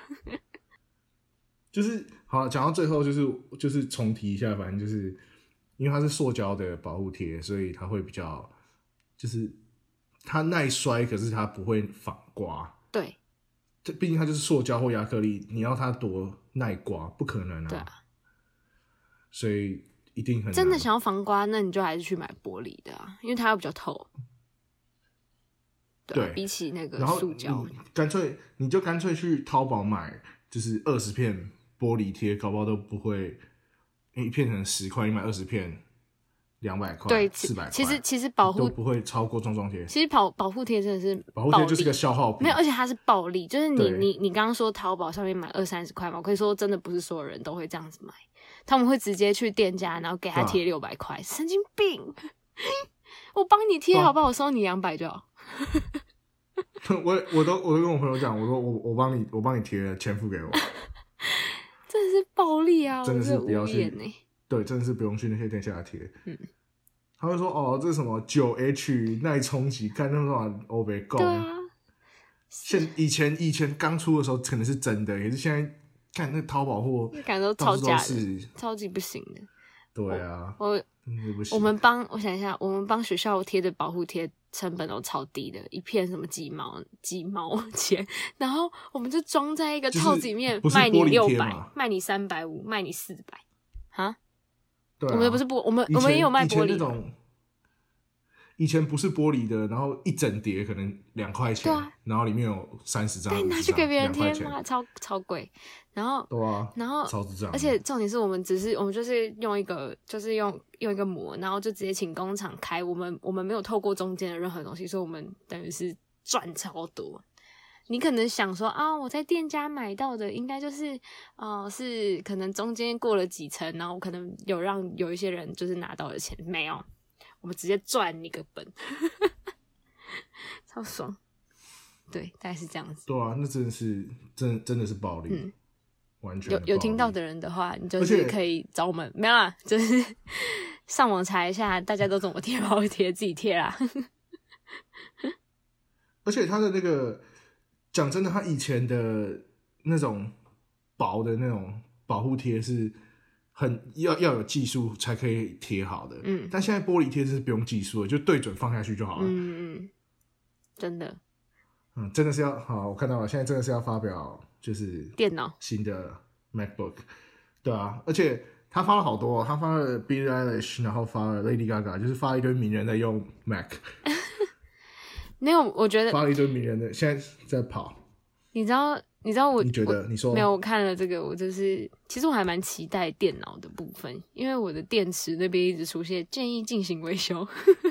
就是好了，讲到最后就是就是重提一下，反正就是因为它是塑胶的保护贴，所以它会比较就是。它耐摔，可是它不会反刮。 对， 毕竟它就是塑胶或亚克力，你要它多耐刮，不可能啊。 对啊， 所以一定很难。 真的想要防刮，那你就还是去买玻璃的啊，因为它又比较透。对、啊， 对， 比起那个塑胶， 干脆你就干脆去淘宝买，就是二十片玻璃贴，搞不好都不会，一片可能十块，你买二十片。两百块，对，四百块， 其实其实保护都不会超过撞撞贴。 其实保保护贴真的是保护贴就是个消耗品， 没有，而且它是暴利，就是你你你刚刚说淘宝上面买二三十块嘛，我可以说真的不是所有人都会这样子买，他们会直接去店家，然后给他贴六百块，神经病！我帮你贴好不好？我收你两百就好。 我我都我都跟我朋友讲，我说我我帮你我帮你贴，钱付给我。 真的是暴利啊！ 真的是不要去。 对， 真的是不用去那些店下贴。嗯，他会说哦，这是什么九 H 耐冲击，看那种欧北购。 对啊， 现以前以前刚出的时候可能是真的，也是现在看那淘宝货， 感觉都超假的，超级不行的。 对啊， 我, 我, 我们帮我想一下，我们帮学校贴的保护贴成本都超低的，一片什么几毛几毛钱，然后我们就装在一个套子里面， 就是、 卖你六百，卖你三百五，卖你四百，啊？ 对啊、 我们不是玻，我们我们也有卖玻璃那种。以前不是玻璃的，然后一整叠可能两块钱、啊，然后里面有三十张， 对，拿去给别人贴吗？超超贵。然后， 对啊， 然后超智障。 而且重点是我们只是我们就是用一个，就是用用一个膜，然后就直接请工厂开。我们我们没有透过中间的任何东西，所以我们等于是赚超多。你可能想说啊，我在店家买到的应该就是呃是可能中间过了几层，然后可能有让有一些人就是拿到的钱，没有，我们直接赚一个本，超爽。对，大概是这样子。 对啊，那真的是真真的是暴利，嗯、完全有有听到的人的话，你就是可以找我们，没有啦，就是上网查一下，大家都怎么贴保护贴，自己贴啦。 而且它的那个，讲真的，它以前的那种薄的那种保护贴是很要要有技术才可以贴好的，嗯，但现在玻璃贴是不用技术的，就对准放下去就好了。 嗯嗯，真的， 嗯，真的是要好，我看到了，现在真的是要发表就是电脑新的 MacBook， 对啊，而且他发了好多、哦，他发了 Billie Eilish， 然后发了 Lady Gaga， 就是发了一堆名人在用 Mac。 没有，我觉得发了一堆名人的，现在在跑。 你知道，你知道我， 你觉得？你说没有？我看了这个，我就是其实我还蛮期待电脑的部分，因为我的电池那边一直出现建议进行维修。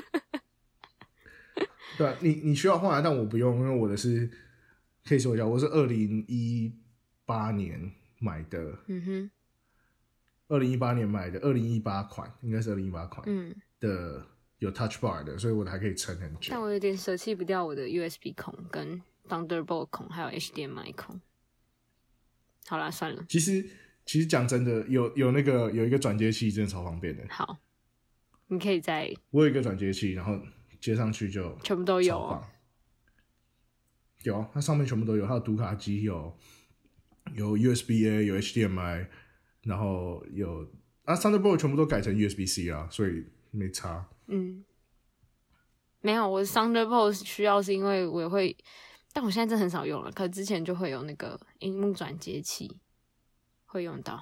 对啊，你你需要换啊，但我不用，因为我的是可以说一下，我是二零一八年买的。嗯哼。二零一八年买的，二零一八款应该是二零一八款。嗯。的。有 Touch Bar 的，所以我的还可以撑很久。 但我有点舍弃不掉我的 U S B 孔、跟 Thunderbolt 孔，还有 H D M I 孔。好啦，算了。 其实，其实讲真的，有有那个有一个转接器，真的超方便的。 好，你可以在我有一个转接器，然后接上去就全部都有、哦。 有，它上面全部都有，它有读卡机，有有 U S B A， 有 H D M I， 然后有啊 Thunderbolt 全部都改成 U S B C 啊，所以没差。 嗯，没有，我 Thunderbolt 需要是因为我也会，但我现在真的很少用了。可之前就会有那个萤幕转接器会用到。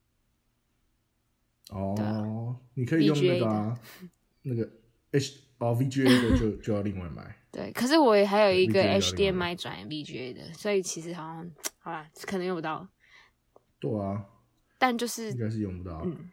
哦，啊、你可以用那个啊，那个 H 哦 V G A 的就就要另外买。 对，可是我也还有一个 H D M I 转 V G A 的，所以其实好像好啦，可能用不到。 对啊， 但就是应该是用不到。 嗯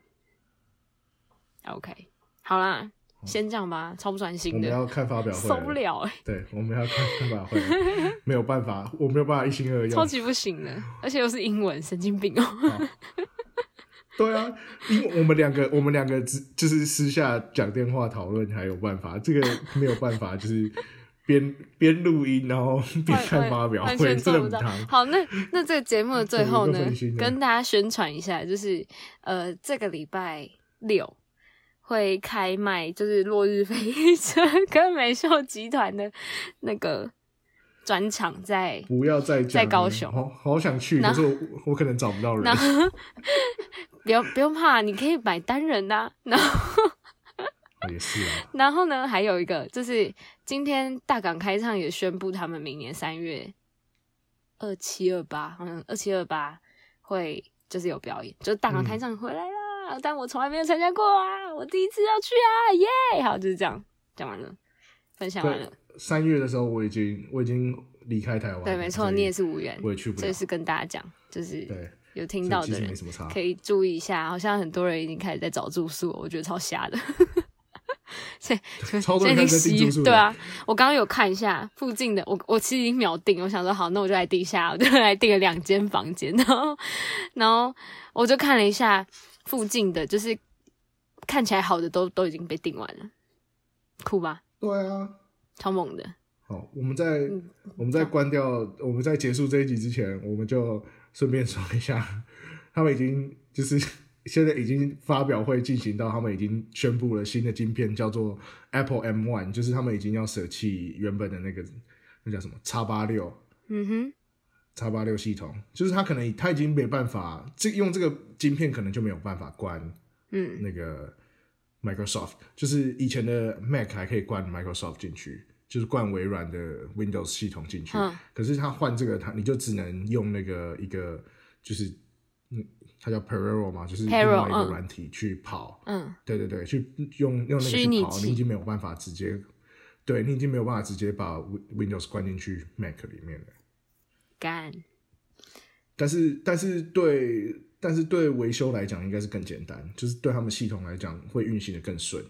，OK， 好啦。先这样吧，超不专心的。 我们要看发表会， 受不了哎、欸。 对，我们要看发表会，没有办法，我没有办法一心二用， 超级不行的，而且又是英文，神经病哦、喔。 对啊，因为我们两个，我们两个就是私下讲电话讨论还有办法，这个没有办法，就是边边录音然后边看发表会，真的不汤。 好，那那这个节目的最后呢，跟大家宣传一下，就是呃，这个礼拜六。会开卖，就是落日飞车跟美秀集团的那个专场在， 不要再在高雄， 好好想去，可是我我可能找不到人。 不用不用怕，你可以买单人的、啊。然后也是啊。 然后呢，还有一个就是今天大港开唱也宣布，他们明年三月二七二八，好像二七二八会就是有表演，就是大港开唱回来了。嗯但我从来没有参加过啊！我第一次要去啊，耶、yeah! 好，就是这样，讲完了，分享完了。 三月的时候，我已经我已经离开台湾。 对，没错，你也是无缘， 我也去不了。 这是跟大家讲，就是有听到的人没差可以注意一下。好像很多人已经开始在找住宿，我觉得超瞎的。所以超多人在订住宿。 对啊，我刚刚有看一下附近的，我我其实已经秒订，我想说好，那我就来订一下，我就来订了两间房间，然后然后我就看了一下。附近的就是看起来好的都都已经被订完了，酷吧？ 对啊， 超猛的。 好，我们在、嗯、我们在关掉，我们在结束这一集之前，我们就顺便说一下，他们已经就是现在已经发表会进行到，他们已经宣布了新的晶片，叫做 Apple M 一，就是他们已经要舍弃原本的那个那叫什么 X 八十六。嗯哼。X 八十六 系统，就是它可能它已经没办法，这用这个晶片可能就没有办法关，嗯，那个 Microsoft， 就是以前的 Mac 还可以关 Microsoft 进去，就是灌微软的 Windows 系统进去，嗯，可是它换这个，它你就只能用那个一个就是嗯，它叫 Parallel 嘛，就是另外一个软体去跑，嗯，对对对，去用用那个去跑，你已经没有办法直接，对你已经没有办法直接把 Windows 关进去 Mac 里面了。 干， 但是但是对但是对维修来讲应该是更简单，就是对他们系统来讲会运行的更顺。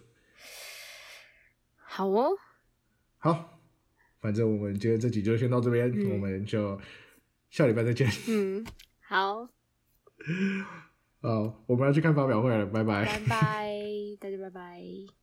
好哦， 好，反正我们今天这集就先到这边，嗯、我们就下礼拜再见。 嗯，好， 好，我们要去看发表会了，拜拜， 拜拜，大家拜拜。